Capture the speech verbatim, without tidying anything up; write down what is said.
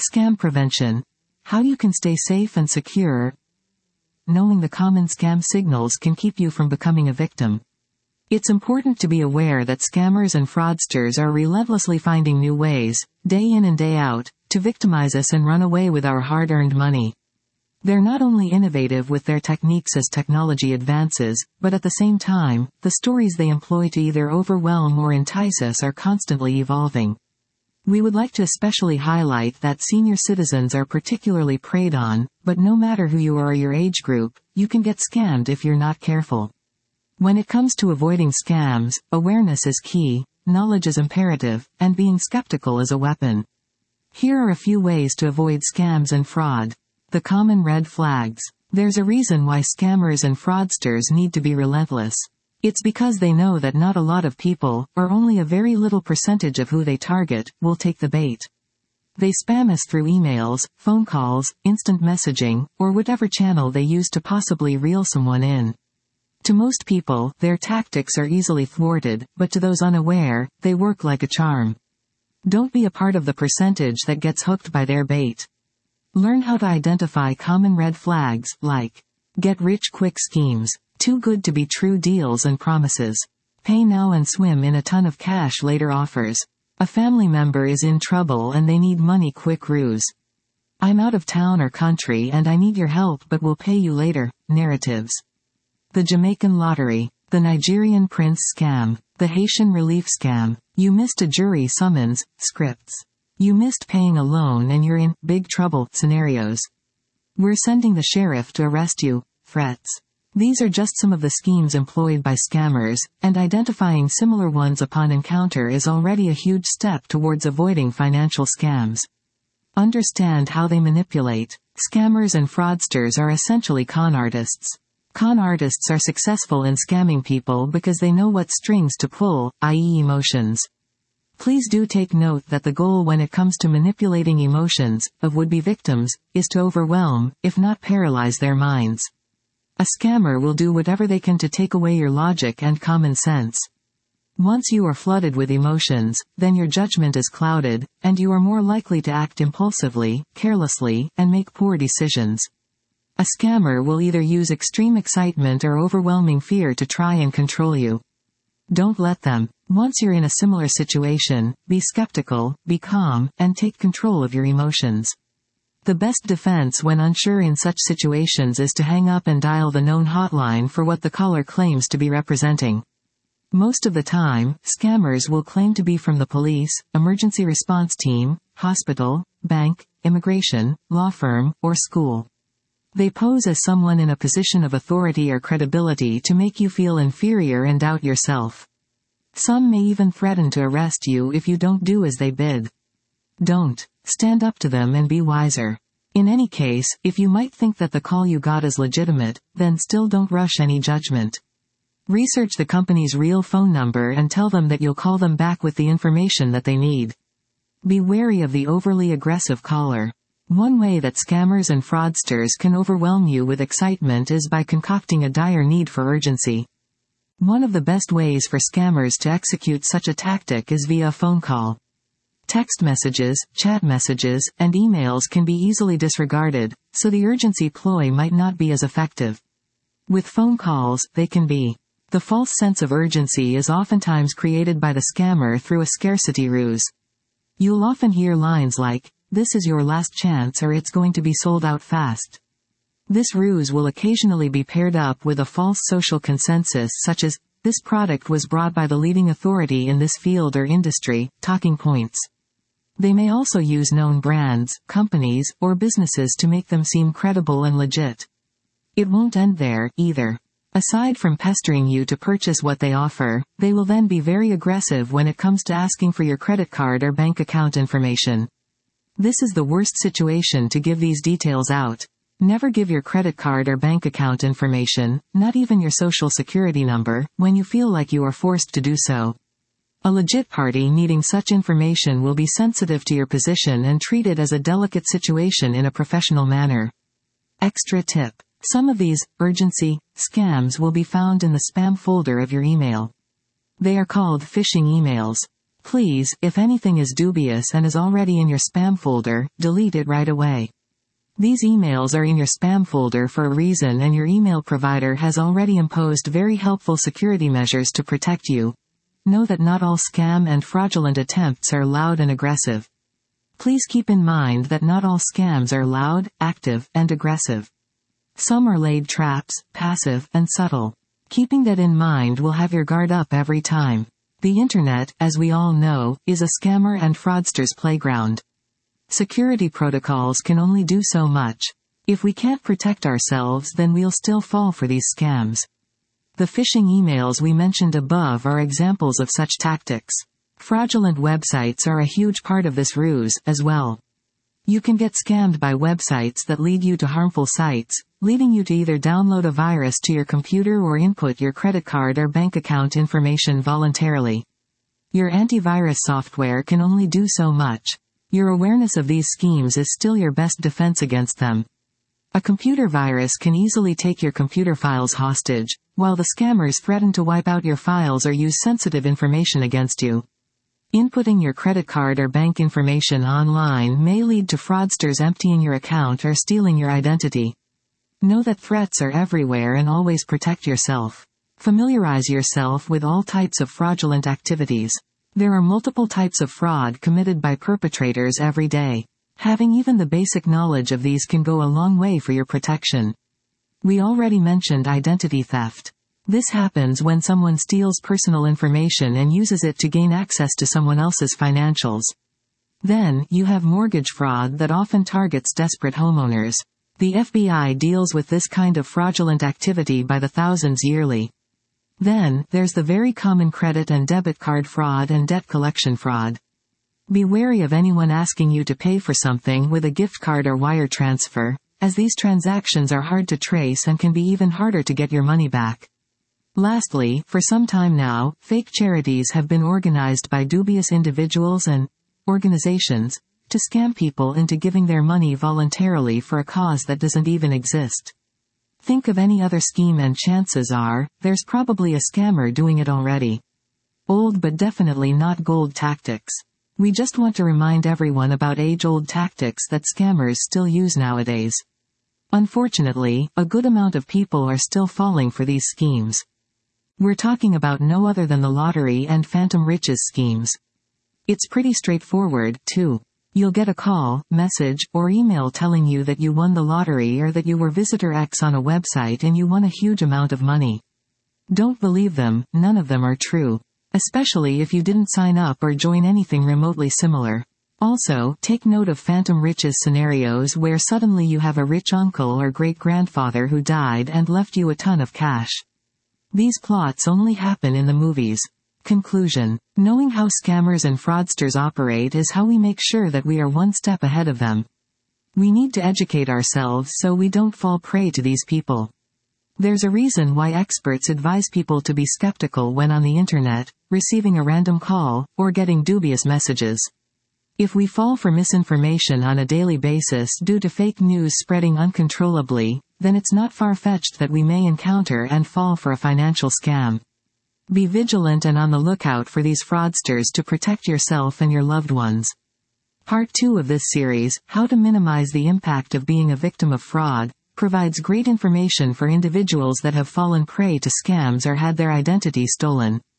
Scam prevention. How you can stay safe and secure. Knowing the common scam signals can keep you from becoming a victim. It's important to be aware that scammers and fraudsters are relentlessly finding new ways, day in and day out, to victimize us and run away with our hard-earned money. They're not only innovative with their techniques as technology advances, but at the same time, the stories they employ to either overwhelm or entice us are constantly evolving. We would like to especially highlight that senior citizens are particularly preyed on, but no matter who you are or your age group, you can get scammed if you're not careful. When it comes to avoiding scams, awareness is key, knowledge is imperative, and being skeptical is a weapon. Here are a few ways to avoid scams and fraud. The common red flags. There's a reason why scammers and fraudsters need to be relentless. It's because they know that not a lot of people, or only a very little percentage of who they target, will take the bait. They spam us through emails, phone calls, instant messaging, or whatever channel they use to possibly reel someone in. To most people, their tactics are easily thwarted, but to those unaware, they work like a charm. Don't be a part of the percentage that gets hooked by their bait. Learn how to identify common red flags, like get-rich-quick schemes, too good to be true deals and promises, pay now and swim in a ton of cash later offers, a family member is in trouble and they need money quick ruse, I'm out of town or country and I need your help but will pay you later, narratives. The Jamaican lottery, the Nigerian prince scam, the Haitian relief scam, you missed a jury summons, scripts. You missed paying a loan and you're in big trouble scenarios. We're sending the sheriff to arrest you, threats. These are just some of the schemes employed by scammers, and identifying similar ones upon encounter is already a huge step towards avoiding financial scams. Understand how they manipulate. Scammers and fraudsters are essentially con artists. Con artists are successful in scamming people because they know what strings to pull, that is emotions. Please do take note that the goal when it comes to manipulating emotions of would-be victims is to overwhelm, if not paralyze their minds. A scammer will do whatever they can to take away your logic and common sense. Once you are flooded with emotions, then your judgment is clouded, and you are more likely to act impulsively, carelessly, and make poor decisions. A scammer will either use extreme excitement or overwhelming fear to try and control you. Don't let them. Once you're in a similar situation, be skeptical, be calm, and take control of your emotions. The best defense when unsure in such situations is to hang up and dial the known hotline for what the caller claims to be representing. Most of the time, scammers will claim to be from the police, emergency response team, hospital, bank, immigration, law firm, or school. They pose as someone in a position of authority or credibility to make you feel inferior and doubt yourself. Some may even threaten to arrest you if you don't do as they bid. Don't. Stand up to them and be wiser. In any case, if you might think that the call you got is legitimate, then still don't rush any judgment. Research the company's real phone number and tell them that you'll call them back with the information that they need. Be wary of the overly aggressive caller. One way that scammers and fraudsters can overwhelm you with excitement is by concocting a dire need for urgency. One of the best ways for scammers to execute such a tactic is via a phone call. Text messages, chat messages, and emails can be easily disregarded, so the urgency ploy might not be as effective. With phone calls, they can be. The false sense of urgency is oftentimes created by the scammer through a scarcity ruse. You'll often hear lines like, "This is your last chance or it's going to be sold out fast." This ruse will occasionally be paired up with a false social consensus such as, "This product was brought by the leading authority in this field or industry," talking points. They may also use known brands, companies, or businesses to make them seem credible and legit. It won't end there, either. Aside from pestering you to purchase what they offer, they will then be very aggressive when it comes to asking for your credit card or bank account information. This is the worst situation to give these details out. Never give your credit card or bank account information, not even your social security number, when you feel like you are forced to do so. A legit party needing such information will be sensitive to your position and treat it as a delicate situation in a professional manner. Extra tip. Some of these urgency scams will be found in the spam folder of your email. They are called phishing emails. Please, if anything is dubious and is already in your spam folder, delete it right away. These emails are in your spam folder for a reason, and your email provider has already imposed very helpful security measures to protect you. Know that not all scam and fraudulent attempts are loud and aggressive. Please keep in mind that not all scams are loud, active, and aggressive. Some are laid traps, passive, and subtle. Keeping that in mind will have your guard up every time. The internet, as we all know, is a scammer and fraudsters' playground. Security protocols can only do so much. If we can't protect ourselves, then we'll still fall for these scams. The phishing emails we mentioned above are examples of such tactics. Fraudulent websites are a huge part of this ruse, as well. You can get scammed by websites that lead you to harmful sites, leading you to either download a virus to your computer or input your credit card or bank account information voluntarily. Your antivirus software can only do so much. Your awareness of these schemes is still your best defense against them. A computer virus can easily take your computer files hostage, while the scammers threaten to wipe out your files or use sensitive information against you. Inputting your credit card or bank information online may lead to fraudsters emptying your account or stealing your identity. Know that threats are everywhere and always protect yourself. Familiarize yourself with all types of fraudulent activities. There are multiple types of fraud committed by perpetrators every day. Having even the basic knowledge of these can go a long way for your protection. We already mentioned identity theft. This happens when someone steals personal information and uses it to gain access to someone else's financials. Then, you have mortgage fraud that often targets desperate homeowners. The F B I deals with this kind of fraudulent activity by the thousands yearly. Then, there's the very common credit and debit card fraud and debt collection fraud. Be wary of anyone asking you to pay for something with a gift card or wire transfer, as these transactions are hard to trace and can be even harder to get your money back. Lastly, for some time now, fake charities have been organized by dubious individuals and organizations to scam people into giving their money voluntarily for a cause that doesn't even exist. Think of any other scheme and chances are, there's probably a scammer doing it already. Old but definitely not gold tactics. We just want to remind everyone about age-old tactics that scammers still use nowadays. Unfortunately, a good amount of people are still falling for these schemes. We're talking about no other than the lottery and phantom riches schemes. It's pretty straightforward, too. You'll get a call, message, or email telling you that you won the lottery or that you were visitor X on a website and you won a huge amount of money. Don't believe them, none of them are true. Especially if you didn't sign up or join anything remotely similar. Also, take note of phantom riches scenarios where suddenly you have a rich uncle or great-grandfather who died and left you a ton of cash. These plots only happen in the movies. Conclusion. Knowing how scammers and fraudsters operate is how we make sure that we are one step ahead of them. We need to educate ourselves so we don't fall prey to these people. There's a reason why experts advise people to be skeptical when on the internet, receiving a random call, or getting dubious messages. If we fall for misinformation on a daily basis due to fake news spreading uncontrollably, then it's not far-fetched that we may encounter and fall for a financial scam. Be vigilant and on the lookout for these fraudsters to protect yourself and your loved ones. Part two of this series, How to Minimize the Impact of Being a Victim of Fraud, provides great information for individuals that have fallen prey to scams or had their identity stolen.